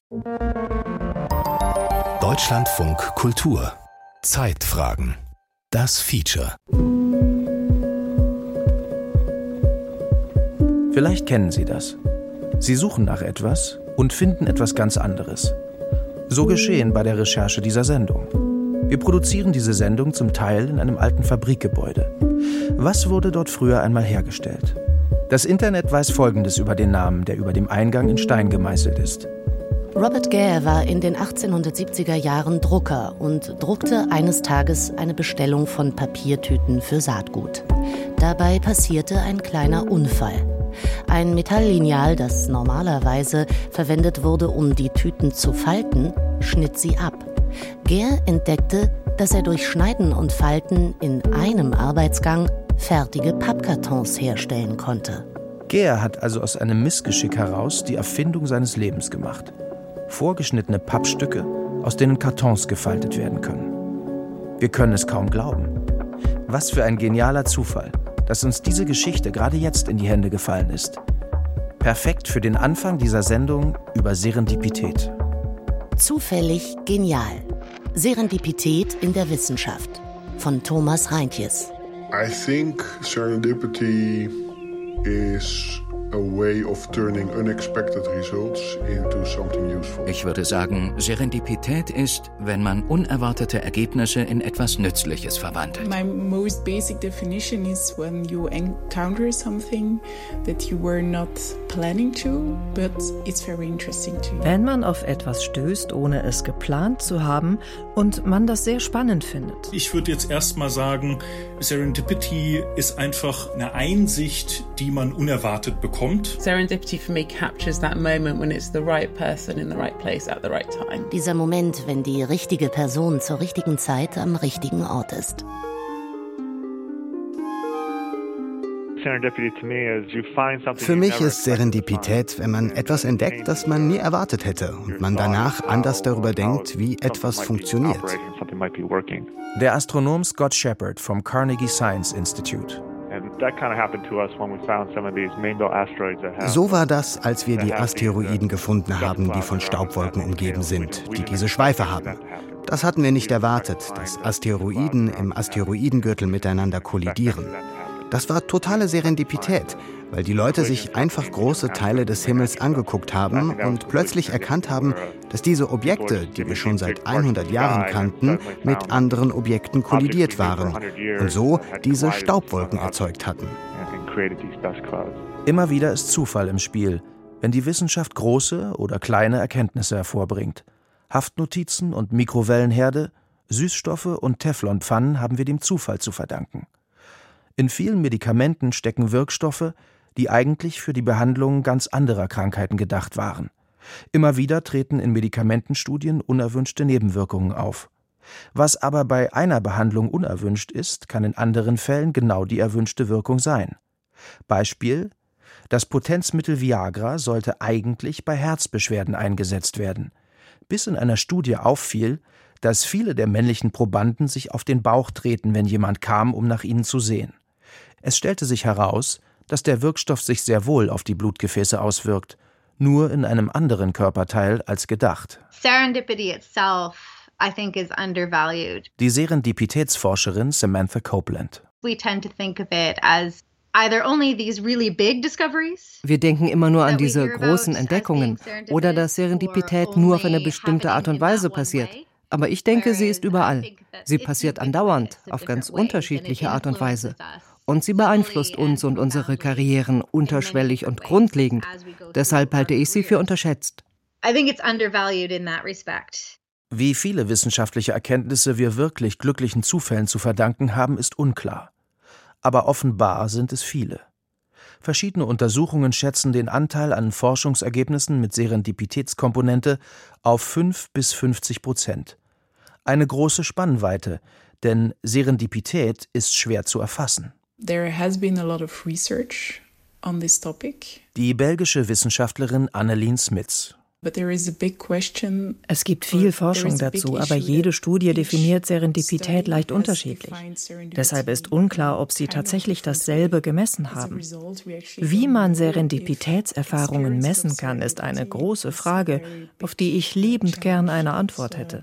Deutschlandfunk Kultur. Zeitfragen. Das Feature. Vielleicht kennen Sie das. Sie suchen nach etwas und finden etwas ganz anderes. So geschehen bei der Recherche dieser Sendung. Wir produzieren diese Sendung zum Teil in einem alten Fabrikgebäude. Was wurde dort früher einmal hergestellt? Das Internet weiß Folgendes über den Namen, der über dem Eingang in Stein gemeißelt ist. Robert Gare war in den 1870er Jahren Drucker und druckte eines Tages eine Bestellung von Papiertüten für Saatgut. Dabei passierte ein kleiner Unfall. Ein Metalllineal, das normalerweise verwendet wurde, um die Tüten zu falten, schnitt sie ab. Gare entdeckte, dass er durch Schneiden und Falten in einem Arbeitsgang fertige Pappkartons herstellen konnte. Gare hat also aus einem Missgeschick heraus die Erfindung seines Lebens gemacht. Vorgeschnittene Pappstücke, aus denen Kartons gefaltet werden können. Wir können es kaum glauben. Was für ein genialer Zufall, dass uns diese Geschichte gerade jetzt in die Hände gefallen ist. Perfekt für den Anfang dieser Sendung über Serendipität. Zufällig genial. Serendipität in der Wissenschaft von Thomas Reintjes. I think serendipity is a way of turning unexpected results into something useful. Ich würde sagen, Serendipität ist, wenn man unerwartete Ergebnisse in etwas Nützliches verwandelt. My most basic definition is when you encounter something that you were not planning to, but it's very interesting to you. Wenn man auf etwas stößt, ohne es geplant zu haben und man das sehr spannend findet. Ich würde jetzt erstmal sagen, Serendipity ist einfach eine Einsicht, die man unerwartet bekommt. Serendipity for me captures that moment when it's the right person in the right place at the right time. Dieser Moment, wenn die richtige Person zur richtigen Zeit am richtigen Ort ist. Für mich ist Serendipität, wenn man etwas entdeckt, das man nie erwartet hätte und man danach anders darüber denkt, wie etwas funktioniert. Der Astronom Scott Shepard vom Carnegie Science Institute. So war das, als wir die Asteroiden gefunden haben, die von Staubwolken umgeben sind, die diese Schweife haben. Das hatten wir nicht erwartet, dass Asteroiden im Asteroidengürtel miteinander kollidieren. Das war totale Serendipität, weil die Leute sich einfach große Teile des Himmels angeguckt haben und plötzlich erkannt haben, dass diese Objekte, die wir schon seit 100 Jahren kannten, mit anderen Objekten kollidiert waren und so diese Staubwolken erzeugt hatten. Immer wieder ist Zufall im Spiel, wenn die Wissenschaft große oder kleine Erkenntnisse hervorbringt. Haftnotizen und Mikrowellenherde, Süßstoffe und Teflonpfannen haben wir dem Zufall zu verdanken. In vielen Medikamenten stecken Wirkstoffe, die eigentlich für die Behandlung ganz anderer Krankheiten gedacht waren. Immer wieder treten in Medikamentenstudien unerwünschte Nebenwirkungen auf. Was aber bei einer Behandlung unerwünscht ist, kann in anderen Fällen genau die erwünschte Wirkung sein. Beispiel: Das Potenzmittel Viagra sollte eigentlich bei Herzbeschwerden eingesetzt werden, bis in einer Studie auffiel, dass viele der männlichen Probanden sich auf den Bauch treten, wenn jemand kam, um nach ihnen zu sehen. Es stellte sich heraus, dass der Wirkstoff sich sehr wohl auf die Blutgefäße auswirkt, nur in einem anderen Körperteil als gedacht. Serendipity itself, I think, is undervalued. Die Serendipitätsforscherin Samantha Copeland. We tend to think of it as either only these really big discoveries. Wir denken immer nur an diese großen Entdeckungen oder dass Serendipität nur auf eine bestimmte Art und Weise passiert. Aber ich denke, sie ist überall. Sie passiert andauernd, auf ganz unterschiedliche Art und Weise. Und sie beeinflusst uns und unsere Karrieren unterschwellig und grundlegend. Deshalb halte ich sie für unterschätzt. Wie viele wissenschaftliche Erkenntnisse wir wirklich glücklichen Zufällen zu verdanken haben, ist unklar. Aber offenbar sind es viele. Verschiedene Untersuchungen schätzen den Anteil an Forschungsergebnissen mit Serendipitätskomponente auf 5 bis 50%. Eine große Spannweite, denn Serendipität ist schwer zu erfassen. There has been a lot of research on this topic. Die belgische Wissenschaftlerin Annelien Smits. Es gibt viel Forschung dazu, aber jede Studie definiert Serendipität leicht unterschiedlich. Deshalb ist unklar, ob sie tatsächlich dasselbe gemessen haben. Wie man Serendipitätserfahrungen messen kann, ist eine große Frage, auf die ich liebend gern eine Antwort hätte.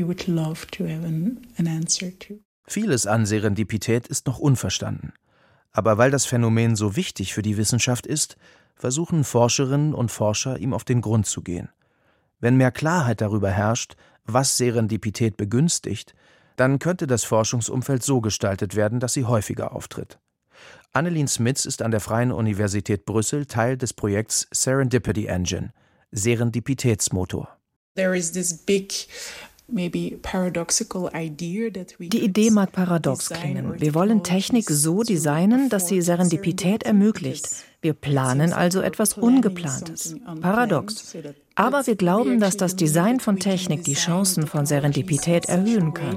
Vieles an Serendipität ist noch unverstanden. Aber weil das Phänomen so wichtig für die Wissenschaft ist, versuchen Forscherinnen und Forscher, ihm auf den Grund zu gehen. Wenn mehr Klarheit darüber herrscht, was Serendipität begünstigt, dann könnte das Forschungsumfeld so gestaltet werden, dass sie häufiger auftritt. Annelien Smits ist an der Freien Universität Brüssel Teil des Projekts Serendipity Engine, Serendipitätsmotor. Die Idee mag paradox klingen. Wir wollen Technik so designen, dass sie Serendipität ermöglicht. Wir planen also etwas Ungeplantes. Paradox. Aber wir glauben, dass das Design von Technik die Chancen von Serendipität erhöhen kann.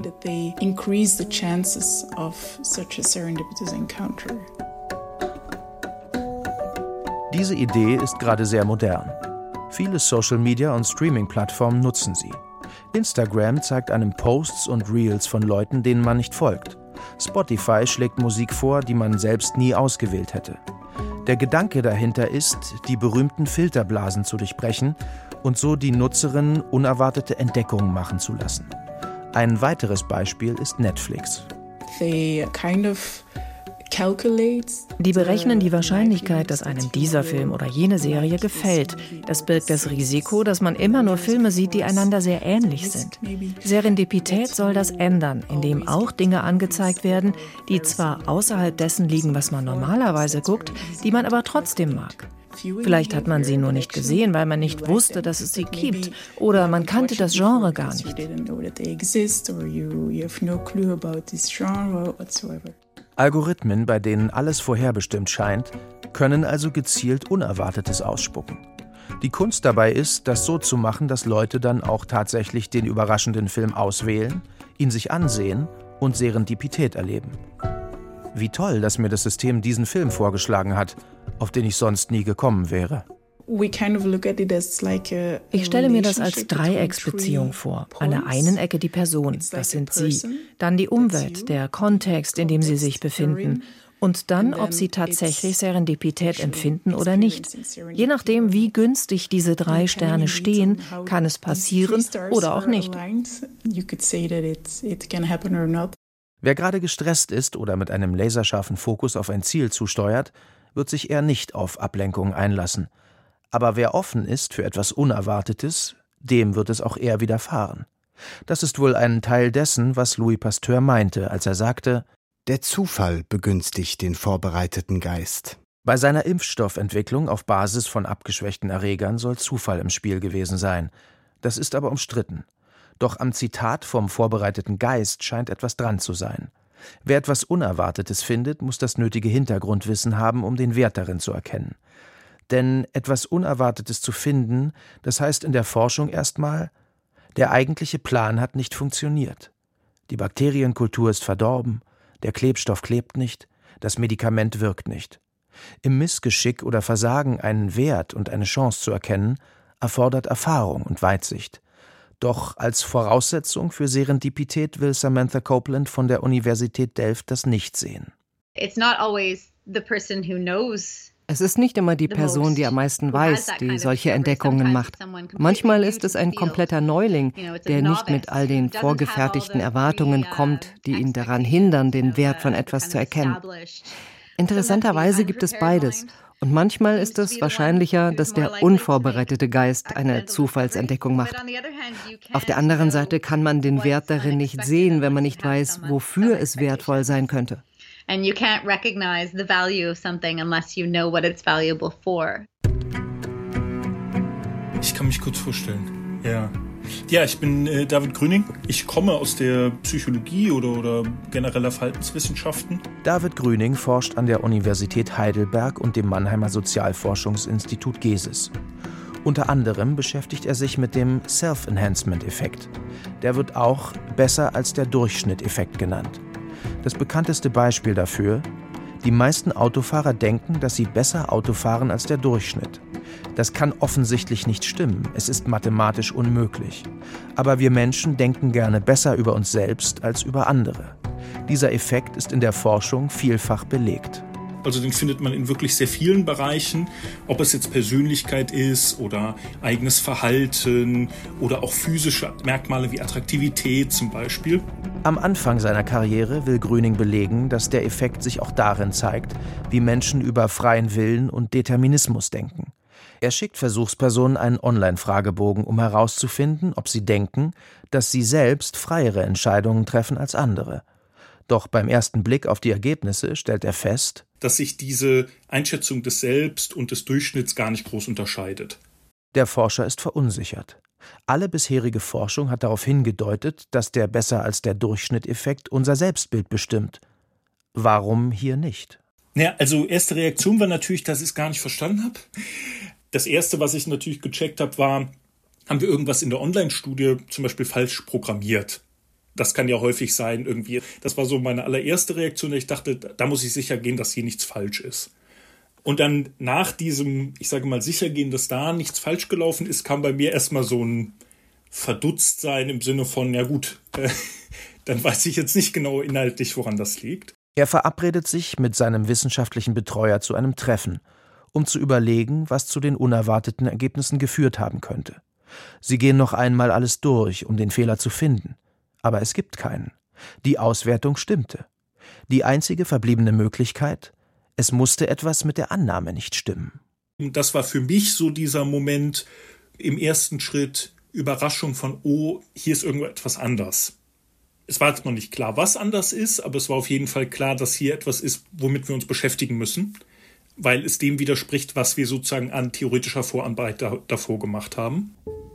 Diese Idee ist gerade sehr modern. Viele Social-Media- und Streaming-Plattformen nutzen sie. Instagram zeigt einem Posts und Reels von Leuten, denen man nicht folgt. Spotify schlägt Musik vor, die man selbst nie ausgewählt hätte. Der Gedanke dahinter ist, die berühmten Filterblasen zu durchbrechen und so die Nutzerinnen unerwartete Entdeckungen machen zu lassen. Ein weiteres Beispiel ist Netflix. Die berechnen die Wahrscheinlichkeit, dass einem dieser Film oder jene Serie gefällt. Das birgt das Risiko, dass man immer nur Filme sieht, die einander sehr ähnlich sind. Serendipität soll das ändern, indem auch Dinge angezeigt werden, die zwar außerhalb dessen liegen, was man normalerweise guckt, die man aber trotzdem mag. Vielleicht hat man sie nur nicht gesehen, weil man nicht wusste, dass es sie gibt, oder man kannte das Genre gar nicht. Algorithmen, bei denen alles vorherbestimmt scheint, können also gezielt Unerwartetes ausspucken. Die Kunst dabei ist, das so zu machen, dass Leute dann auch tatsächlich den überraschenden Film auswählen, ihn sich ansehen und Serendipität erleben. Wie toll, dass mir das System diesen Film vorgeschlagen hat, auf den ich sonst nie gekommen wäre. Ich stelle mir das als Dreiecksbeziehung vor. An der einen Ecke die Person, das sind Sie. Dann die Umwelt, der Kontext, in dem Sie sich befinden. Und dann, ob Sie tatsächlich Serendipität empfinden oder nicht. Je nachdem, wie günstig diese 3 Sterne stehen, kann es passieren oder auch nicht. Wer gerade gestresst ist oder mit einem laserscharfen Fokus auf ein Ziel zusteuert, wird sich eher nicht auf Ablenkungen einlassen. Aber wer offen ist für etwas Unerwartetes, dem wird es auch eher widerfahren. Das ist wohl ein Teil dessen, was Louis Pasteur meinte, als er sagte: Der Zufall begünstigt den vorbereiteten Geist. Bei seiner Impfstoffentwicklung auf Basis von abgeschwächten Erregern soll Zufall im Spiel gewesen sein. Das ist aber umstritten. Doch am Zitat vom vorbereiteten Geist scheint etwas dran zu sein. Wer etwas Unerwartetes findet, muss das nötige Hintergrundwissen haben, um den Wert darin zu erkennen. Denn etwas Unerwartetes zu finden, das heißt in der Forschung erstmal, der eigentliche Plan hat nicht funktioniert. Die Bakterienkultur ist verdorben, der Klebstoff klebt nicht, das Medikament wirkt nicht. Im Missgeschick oder Versagen einen Wert und eine Chance zu erkennen, erfordert Erfahrung und Weitsicht. Doch als Voraussetzung für Serendipität will Samantha Copeland von der Universität Delft das nicht sehen. It's not always the person who knows. Es ist nicht immer die Person, die am meisten weiß, die solche Entdeckungen macht. Manchmal ist es ein kompletter Neuling, der nicht mit all den vorgefertigten Erwartungen kommt, die ihn daran hindern, den Wert von etwas zu erkennen. Interessanterweise gibt es beides. Und manchmal ist es wahrscheinlicher, dass der unvorbereitete Geist eine Zufallsentdeckung macht. Auf der anderen Seite kann man den Wert darin nicht sehen, wenn man nicht weiß, wofür es wertvoll sein könnte. And you can't recognize the value of something unless you know what it's valuable for. Ich kann mich kurz vorstellen. Ja, ich bin David Grüning. Ich komme aus der Psychologie oder genereller Verhaltenswissenschaften. David Grüning forscht an der Universität Heidelberg und dem Mannheimer Sozialforschungsinstitut GESIS. Unter anderem beschäftigt er sich mit dem Self-Enhancement-Effekt. Der wird auch besser als der Durchschnitt-Effekt genannt. Das bekannteste Beispiel dafür: Die meisten Autofahrer denken, dass sie besser Auto fahren als der Durchschnitt. Das kann offensichtlich nicht stimmen, es ist mathematisch unmöglich. Aber wir Menschen denken gerne besser über uns selbst als über andere. Dieser Effekt ist in der Forschung vielfach belegt. Also den findet man in wirklich sehr vielen Bereichen, ob es jetzt Persönlichkeit ist oder eigenes Verhalten oder auch physische Merkmale wie Attraktivität zum Beispiel. Am Anfang seiner Karriere will Grüning belegen, dass der Effekt sich auch darin zeigt, wie Menschen über freien Willen und Determinismus denken. Er schickt Versuchspersonen einen Online-Fragebogen, um herauszufinden, ob sie denken, dass sie selbst freiere Entscheidungen treffen als andere. Doch beim ersten Blick auf die Ergebnisse stellt er fest, dass sich diese Einschätzung des Selbst und des Durchschnitts gar nicht groß unterscheidet. Der Forscher ist verunsichert. Alle bisherige Forschung hat darauf hingedeutet, dass der Besser-als-der-Durchschnitt-Effekt unser Selbstbild bestimmt. Warum hier nicht? Ja, also erste Reaktion war natürlich, dass ich es gar nicht verstanden habe. Das Erste, was ich natürlich gecheckt habe, war, haben wir irgendwas in der Online-Studie zum Beispiel falsch programmiert? Das kann ja häufig sein irgendwie. Das war so meine allererste Reaktion. Ich dachte, da muss ich sicher gehen, dass hier nichts falsch ist. Und dann nach diesem, ich sage mal, Sichergehen, dass da nichts falsch gelaufen ist, kam bei mir erstmal so ein Verdutztsein im Sinne von, ja gut, dann weiß ich jetzt nicht genau inhaltlich, woran das liegt. Er verabredet sich mit seinem wissenschaftlichen Betreuer zu einem Treffen, um zu überlegen, was zu den unerwarteten Ergebnissen geführt haben könnte. Sie gehen noch einmal alles durch, um den Fehler zu finden. Aber es gibt keinen. Die Auswertung stimmte. Die einzige verbliebene Möglichkeit: es musste etwas mit der Annahme nicht stimmen. Das war für mich so dieser Moment im ersten Schritt, Überraschung von, oh, hier ist irgendetwas anders. Es war jetzt noch nicht klar, was anders ist, aber es war auf jeden Fall klar, dass hier etwas ist, womit wir uns beschäftigen müssen, weil es dem widerspricht, was wir sozusagen an theoretischer Vorarbeit davor gemacht haben.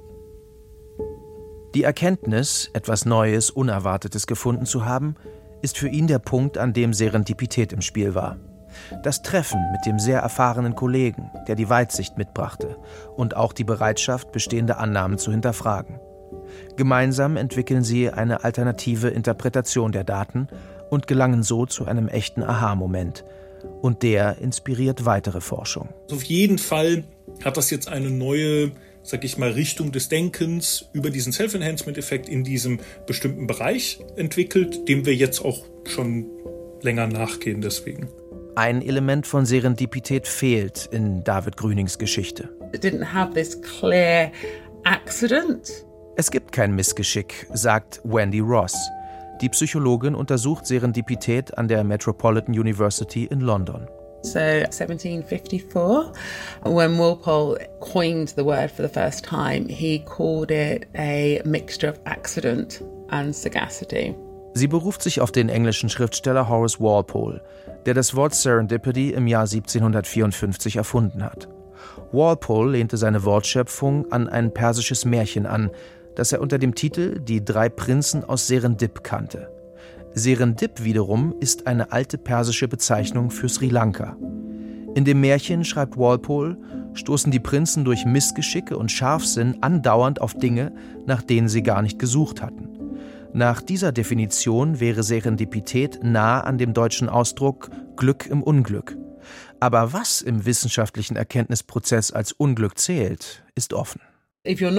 Die Erkenntnis, etwas Neues, Unerwartetes gefunden zu haben, ist für ihn der Punkt, an dem Serendipität im Spiel war. Das Treffen mit dem sehr erfahrenen Kollegen, der die Weitsicht mitbrachte und auch die Bereitschaft, bestehende Annahmen zu hinterfragen. Gemeinsam entwickeln sie eine alternative Interpretation der Daten und gelangen so zu einem echten Aha-Moment. Und der inspiriert weitere Forschung. Auf jeden Fall hat das jetzt eine neue, sag ich mal, Richtung des Denkens über diesen Self-Enhancement-Effekt in diesem bestimmten Bereich entwickelt, dem wir jetzt auch schon länger nachgehen deswegen. Ein Element von Serendipität fehlt in David Grünings Geschichte. It didn't have this clear accident. Es gibt kein Missgeschick, sagt Wendy Ross. Die Psychologin untersucht Serendipität an der Metropolitan University in London. So 1754, when Walpole coined the word for the first time, he called it a mixture of accident and sagacity. Sie beruft sich auf den englischen Schriftsteller Horace Walpole, der das Wort Serendipity im Jahr 1754 erfunden hat. Walpole lehnte seine Wortschöpfung an ein persisches Märchen an, das er unter dem Titel »Die 3 Prinzen aus Serendip« kannte. Serendip wiederum ist eine alte persische Bezeichnung für Sri Lanka. In dem Märchen, schreibt Walpole, stoßen die Prinzen durch Missgeschicke und Scharfsinn andauernd auf Dinge, nach denen sie gar nicht gesucht hatten. Nach dieser Definition wäre Serendipität nah an dem deutschen Ausdruck Glück im Unglück. Aber was im wissenschaftlichen Erkenntnisprozess als Unglück zählt, ist offen. Wenn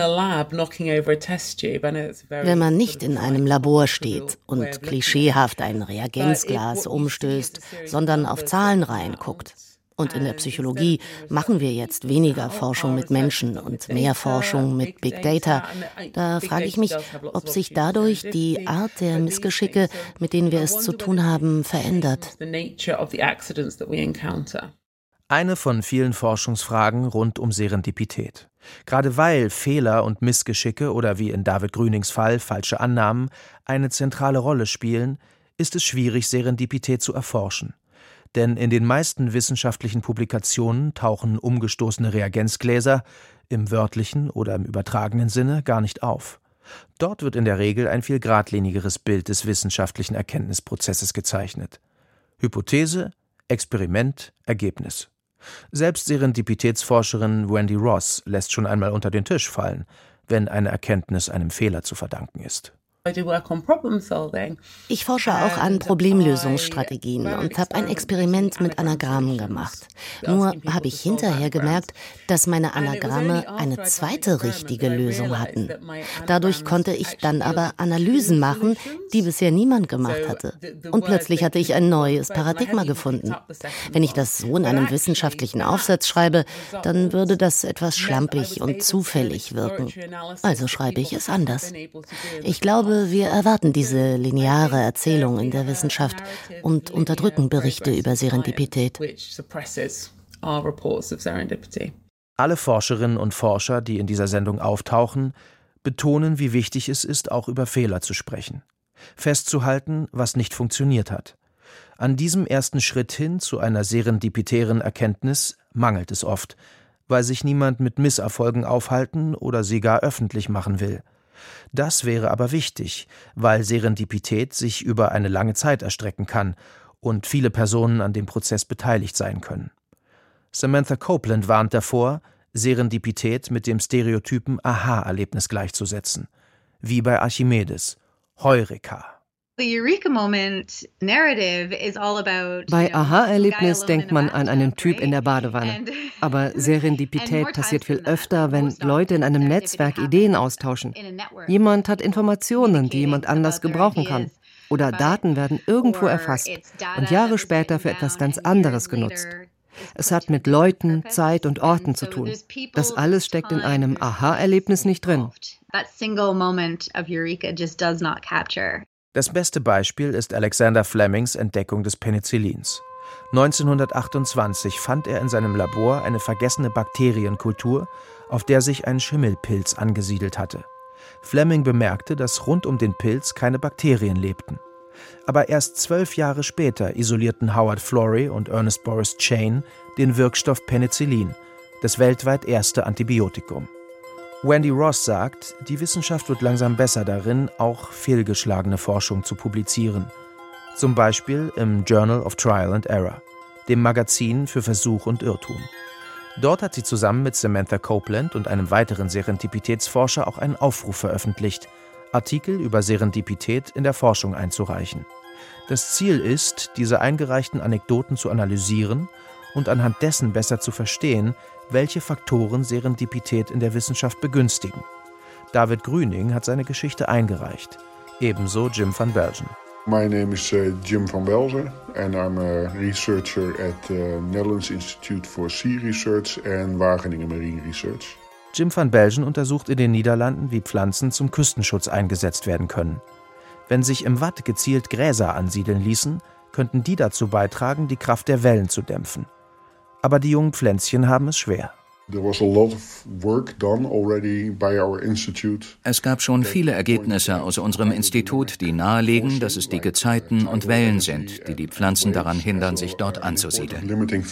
man nicht in einem Labor steht und klischeehaft ein Reagenzglas umstößt, sondern auf Zahlenreihen guckt. Und in der Psychologie machen wir jetzt weniger Forschung mit Menschen und mehr Forschung mit Big Data. Da frage ich mich, ob sich dadurch die Art der Missgeschicke, mit denen wir es zu tun haben, verändert. Eine von vielen Forschungsfragen rund um Serendipität. Gerade weil Fehler und Missgeschicke oder wie in David Grünings Fall falsche Annahmen eine zentrale Rolle spielen, ist es schwierig, Serendipität zu erforschen. Denn in den meisten wissenschaftlichen Publikationen tauchen umgestoßene Reagenzgläser im wörtlichen oder im übertragenen Sinne gar nicht auf. Dort wird in der Regel ein viel geradlinigeres Bild des wissenschaftlichen Erkenntnisprozesses gezeichnet. Hypothese, Experiment, Ergebnis. Selbst Serendipitätsforscherin Wendy Ross lässt schon einmal unter den Tisch fallen, wenn eine Erkenntnis einem Fehler zu verdanken ist. Ich forsche auch an Problemlösungsstrategien und habe ein Experiment mit Anagrammen gemacht. Nur habe ich hinterher gemerkt, dass meine Anagramme eine zweite richtige Lösung hatten. Dadurch konnte ich dann aber Analysen machen, die bisher niemand gemacht hatte. Und plötzlich hatte ich ein neues Paradigma gefunden. Wenn ich das so in einem wissenschaftlichen Aufsatz schreibe, dann würde das etwas schlampig und zufällig wirken. Also schreibe ich es anders. Ich glaube, wir erwarten diese lineare Erzählung in der Wissenschaft und unterdrücken Berichte über Serendipität. Alle Forscherinnen und Forscher, die in dieser Sendung auftauchen, betonen, wie wichtig es ist, auch über Fehler zu sprechen. Festzuhalten, was nicht funktioniert hat. An diesem ersten Schritt hin zu einer serendipitären Erkenntnis mangelt es oft, weil sich niemand mit Misserfolgen aufhalten oder sie gar öffentlich machen will. Das wäre aber wichtig, weil Serendipität sich über eine lange Zeit erstrecken kann und viele Personen an dem Prozess beteiligt sein können. Samantha Copeland warnt davor, Serendipität mit dem Stereotypen Aha-Erlebnis gleichzusetzen. Wie bei Archimedes. Heureka. Bei Aha-Erlebnis denkt man an einen Typ in der Badewanne. Aber Serendipität passiert viel öfter, wenn Leute in einem Netzwerk Ideen austauschen. Jemand hat Informationen, die jemand anders gebrauchen kann. Oder Daten werden irgendwo erfasst und Jahre später für etwas ganz anderes genutzt. Es hat mit Leuten, Zeit und Orten zu tun. Das alles steckt in einem Aha-Erlebnis nicht drin. Das beste Beispiel ist Alexander Flemings Entdeckung des Penicillins. 1928 fand er in seinem Labor eine vergessene Bakterienkultur, auf der sich ein Schimmelpilz angesiedelt hatte. Fleming bemerkte, dass rund um den Pilz keine Bakterien lebten. Aber erst 12 Jahre später isolierten Howard Florey und Ernest Boris Chain den Wirkstoff Penicillin, das weltweit erste Antibiotikum. Wendy Ross sagt, die Wissenschaft wird langsam besser darin, auch fehlgeschlagene Forschung zu publizieren. Zum Beispiel im Journal of Trial and Error, dem Magazin für Versuch und Irrtum. Dort hat sie zusammen mit Samantha Copeland und einem weiteren Serendipitätsforscher auch einen Aufruf veröffentlicht, Artikel über Serendipität in der Forschung einzureichen. Das Ziel ist, diese eingereichten Anekdoten zu analysieren und anhand dessen besser zu verstehen, welche Faktoren Serendipität in der Wissenschaft begünstigen. David Grüning hat seine Geschichte eingereicht, ebenso Jim van Belgen. My name is Jim van Belzen and I'm a researcher at the Netherlands Institute for Sea Research and Wageningen Marine Research. Jim van Belgen untersucht in den Niederlanden, wie Pflanzen zum Küstenschutz eingesetzt werden können. Wenn sich im Watt gezielt Gräser ansiedeln ließen, könnten die dazu beitragen, die Kraft der Wellen zu dämpfen. Aber die jungen Pflänzchen haben es schwer. Es gab schon viele Ergebnisse aus unserem Institut, die nahelegen, dass es die Gezeiten und Wellen sind, die die Pflanzen daran hindern, sich dort anzusiedeln.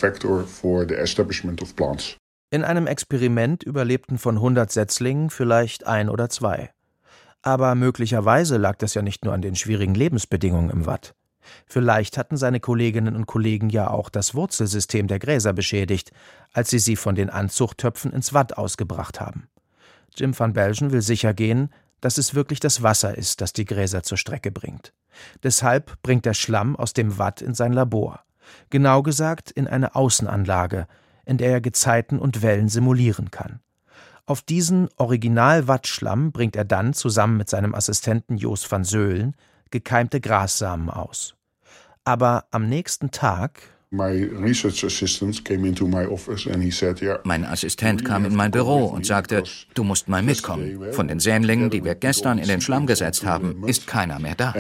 In einem Experiment überlebten von 100 Setzlingen vielleicht 1 oder 2. Aber möglicherweise lag das ja nicht nur an den schwierigen Lebensbedingungen im Watt. Vielleicht hatten seine Kolleginnen und Kollegen ja auch das Wurzelsystem der Gräser beschädigt, als sie von den Anzuchttöpfen ins Watt ausgebracht haben. Jim van Belgen will sichergehen, dass es wirklich das Wasser ist, das die Gräser zur Strecke bringt. Deshalb bringt er Schlamm aus dem Watt in sein Labor. Genau gesagt in eine Außenanlage, in der er Gezeiten und Wellen simulieren kann. Auf diesen Original-Wattschlamm bringt er dann zusammen mit seinem Assistenten Jos van Zeulen gekeimte Grassamen aus. Aber am nächsten Tag... Mein Assistent kam in mein Büro und sagte, du musst mal mitkommen. Von den Sämlingen, die wir gestern in den Schlamm gesetzt haben, ist keiner mehr da.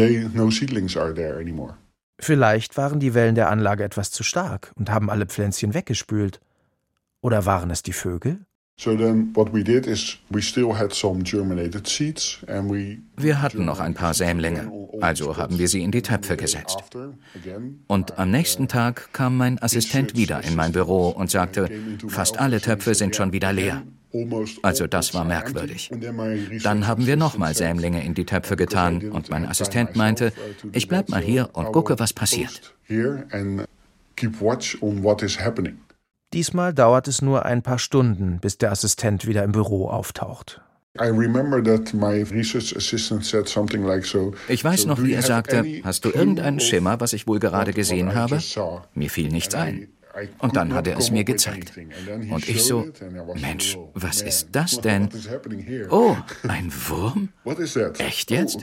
Vielleicht waren die Wellen der Anlage etwas zu stark und haben alle Pflänzchen weggespült. Oder waren es die Vögel? Wir hatten noch ein paar Sämlinge, also haben wir sie in die Töpfe gesetzt. Und am nächsten Tag kam mein Assistent wieder in mein Büro und sagte, fast alle Töpfe sind schon wieder leer. Also das war merkwürdig. Dann haben wir nochmal Sämlinge in die Töpfe getan und mein Assistent meinte, ich bleib mal hier und gucke, was passiert. Diesmal dauert es nur ein paar Stunden, bis der Assistent wieder im Büro auftaucht. Ich weiß noch, wie er sagte, hast du irgendeinen Schimmer, was ich wohl gerade gesehen habe? Mir fiel nichts ein. Und dann hat er es mir gezeigt. Und ich so, Mensch, was ist das denn? Oh, ein Wurm? Echt jetzt?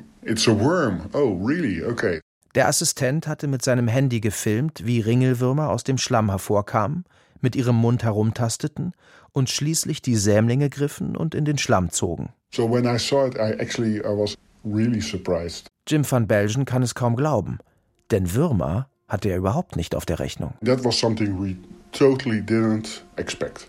Der Assistent hatte mit seinem Handy gefilmt, wie Ringelwürmer aus dem Schlamm hervorkamen, mit ihrem Mund herumtasteten und schließlich die Sämlinge griffen und in den Schlamm zogen. Jim van Belgen kann es kaum glauben, denn Würmer hatte er überhaupt nicht auf der Rechnung. That was something we totally didn't expect.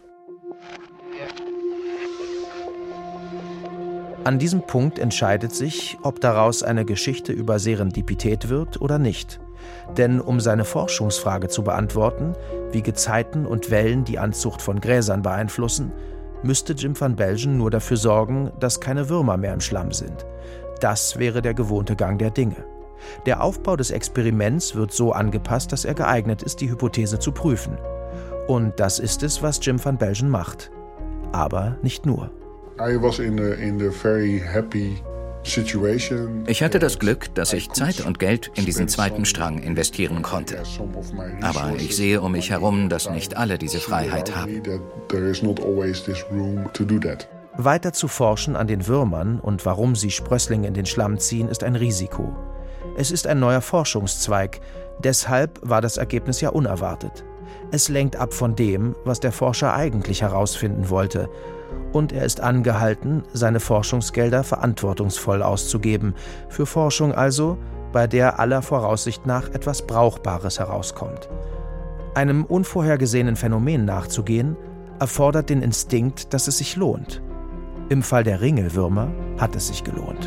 An diesem Punkt entscheidet sich, ob daraus eine Geschichte über Serendipität wird oder nicht. Denn um seine Forschungsfrage zu beantworten, wie Gezeiten und Wellen die Anzucht von Gräsern beeinflussen, müsste Jim van Belgen nur dafür sorgen, dass keine Würmer mehr im Schlamm sind. Das wäre der gewohnte Gang der Dinge. Der Aufbau des Experiments wird so angepasst, dass er geeignet ist, die Hypothese zu prüfen. Und das ist es, was Jim van Belgen macht. Aber nicht nur. Ich hatte das Glück, dass ich Zeit und Geld in diesen zweiten Strang investieren konnte. Aber ich sehe um mich herum, dass nicht alle diese Freiheit haben. Weiter zu forschen an den Würmern und warum sie Sprösslinge in den Schlamm ziehen, ist ein Risiko. Es ist ein neuer Forschungszweig, deshalb war das Ergebnis ja unerwartet. Es lenkt ab von dem, was der Forscher eigentlich herausfinden wollte. Und er ist angehalten, seine Forschungsgelder verantwortungsvoll auszugeben. Für Forschung also, bei der aller Voraussicht nach etwas Brauchbares herauskommt. Einem unvorhergesehenen Phänomen nachzugehen, erfordert den Instinkt, dass es sich lohnt. Im Fall der Ringelwürmer hat es sich gelohnt.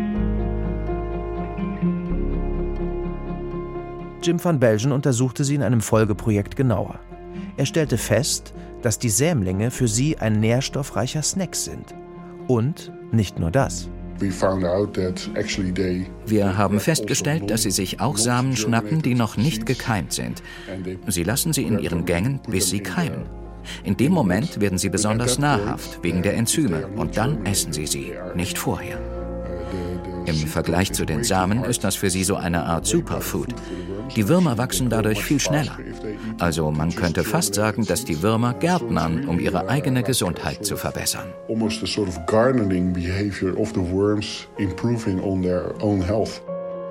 Jim van Belgen untersuchte sie in einem Folgeprojekt genauer. Er stellte fest, dass die Sämlinge für sie ein nährstoffreicher Snack sind. Und nicht nur das. Wir haben festgestellt, dass sie sich auch Samen schnappen, die noch nicht gekeimt sind. Sie lassen sie in ihren Gängen, bis sie keimen. In dem Moment werden sie besonders nahrhaft, wegen der Enzyme, und dann essen sie, nicht vorher. Im Vergleich zu den Samen ist das für sie so eine Art Superfood. Die Würmer wachsen dadurch viel schneller. Also man könnte fast sagen, dass die Würmer gärtnern, um ihre eigene Gesundheit zu verbessern. Almost a sort of gardening behavior of the worms improving on their own health.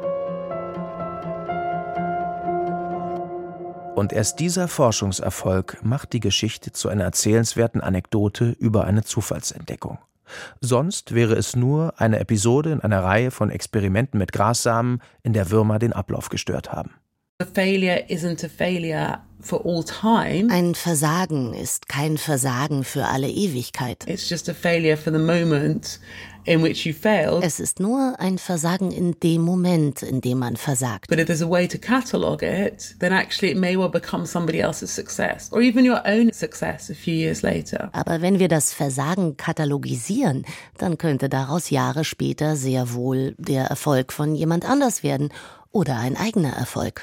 Und erst dieser Forschungserfolg macht die Geschichte zu einer erzählenswerten Anekdote über eine Zufallsentdeckung. Sonst wäre es nur eine Episode in einer Reihe von Experimenten mit Grassamen, in der Würmer den Ablauf gestört haben. Ein Versagen ist kein Versagen für alle Ewigkeit. Es ist nur ein Versagen in dem Moment, in dem man versagt. But if there's a way to catalog it, then actually it may well become somebody else's success or even your own success a few years later. Aber wenn wir das Versagen katalogisieren, dann könnte daraus Jahre später sehr wohl der Erfolg von jemand anders werden oder ein eigener Erfolg.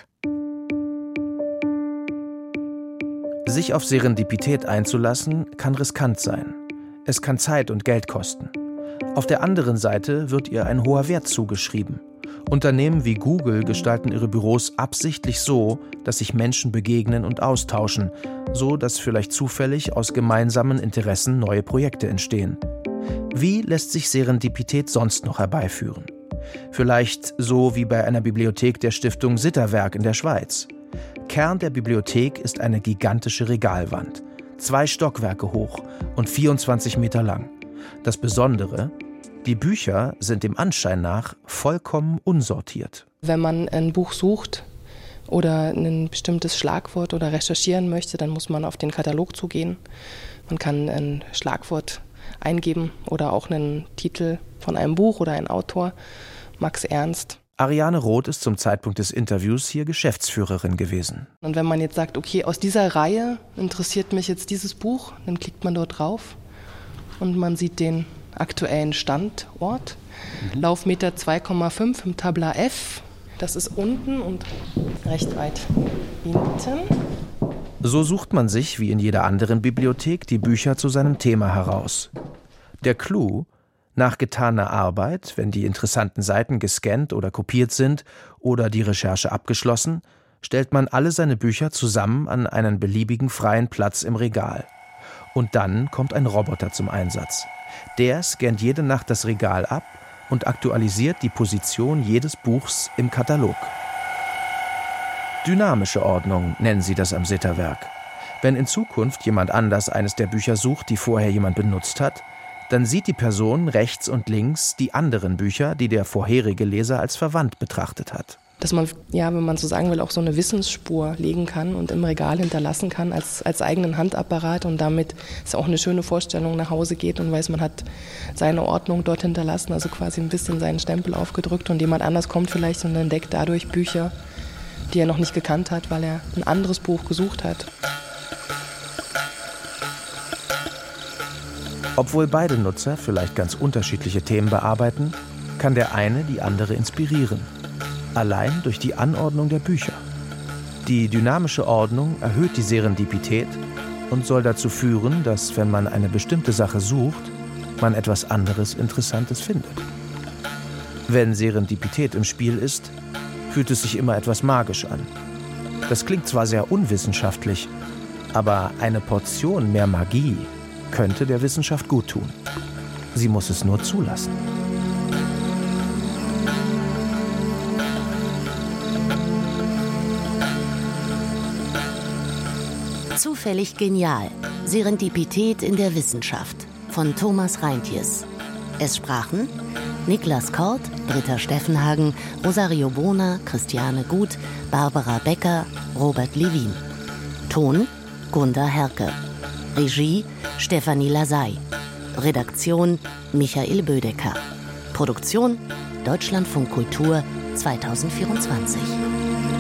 Sich auf Serendipität einzulassen, kann riskant sein. Es kann Zeit und Geld kosten. Auf der anderen Seite wird ihr ein hoher Wert zugeschrieben. Unternehmen wie Google gestalten ihre Büros absichtlich so, dass sich Menschen begegnen und austauschen, so dass vielleicht zufällig aus gemeinsamen Interessen neue Projekte entstehen. Wie lässt sich Serendipität sonst noch herbeiführen? Vielleicht so wie bei einer Bibliothek der Stiftung Sitterwerk in der Schweiz. Kern der Bibliothek ist eine gigantische Regalwand, 2 Stockwerke hoch und 24 Meter lang. Das Besondere: die Bücher sind dem Anschein nach vollkommen unsortiert. Wenn man ein Buch sucht oder ein bestimmtes Schlagwort oder recherchieren möchte, dann muss man auf den Katalog zugehen. Man kann ein Schlagwort eingeben oder auch einen Titel von einem Buch oder einen Autor, Max Ernst. Ariane Roth ist zum Zeitpunkt des Interviews hier Geschäftsführerin gewesen. Und wenn man jetzt sagt, okay, aus dieser Reihe interessiert mich jetzt dieses Buch, dann klickt man dort drauf und man sieht den aktuellen Standort. Laufmeter 2,5 im Tabla F. Das ist unten und recht weit hinten. So sucht man sich, wie in jeder anderen Bibliothek, die Bücher zu seinem Thema heraus. Der Clou: Nach getaner Arbeit, wenn die interessanten Seiten gescannt oder kopiert sind oder die Recherche abgeschlossen, stellt man alle seine Bücher zusammen an einen beliebigen freien Platz im Regal. Und dann kommt ein Roboter zum Einsatz. Der scannt jede Nacht das Regal ab und aktualisiert die Position jedes Buchs im Katalog. Dynamische Ordnung nennen sie das am Sitter-Werk. Wenn in Zukunft jemand anders eines der Bücher sucht, die vorher jemand benutzt hat, dann sieht die Person rechts und links die anderen Bücher, die der vorherige Leser als verwandt betrachtet hat. Dass man, ja, wenn man so sagen will, auch so eine Wissensspur legen kann und im Regal hinterlassen kann als eigenen Handapparat und damit ist auch eine schöne Vorstellung, nach Hause geht und weiß, man hat seine Ordnung dort hinterlassen, also quasi ein bisschen seinen Stempel aufgedrückt und jemand anders kommt vielleicht und entdeckt dadurch Bücher, die er noch nicht gekannt hat, weil er ein anderes Buch gesucht hat. Obwohl beide Nutzer vielleicht ganz unterschiedliche Themen bearbeiten, kann der eine die andere inspirieren. Allein durch die Anordnung der Bücher. Die dynamische Ordnung erhöht die Serendipität und soll dazu führen, dass, wenn man eine bestimmte Sache sucht, man etwas anderes Interessantes findet. Wenn Serendipität im Spiel ist, fühlt es sich immer etwas magisch an. Das klingt zwar sehr unwissenschaftlich, aber eine Portion mehr Magie könnte der Wissenschaft gut tun. Sie muss es nur zulassen. Zufällig genial. Serendipität in der Wissenschaft von Thomas Reintjes. Es sprachen Niklas Kort, Britta Steffenhagen, Rosario Bona, Christiane Gut, Barbara Becker, Robert Levin. Ton Gunda Herke. Regie Stefanie Lasey. Redaktion Michael Bödecker. Produktion Deutschlandfunk Kultur 2024.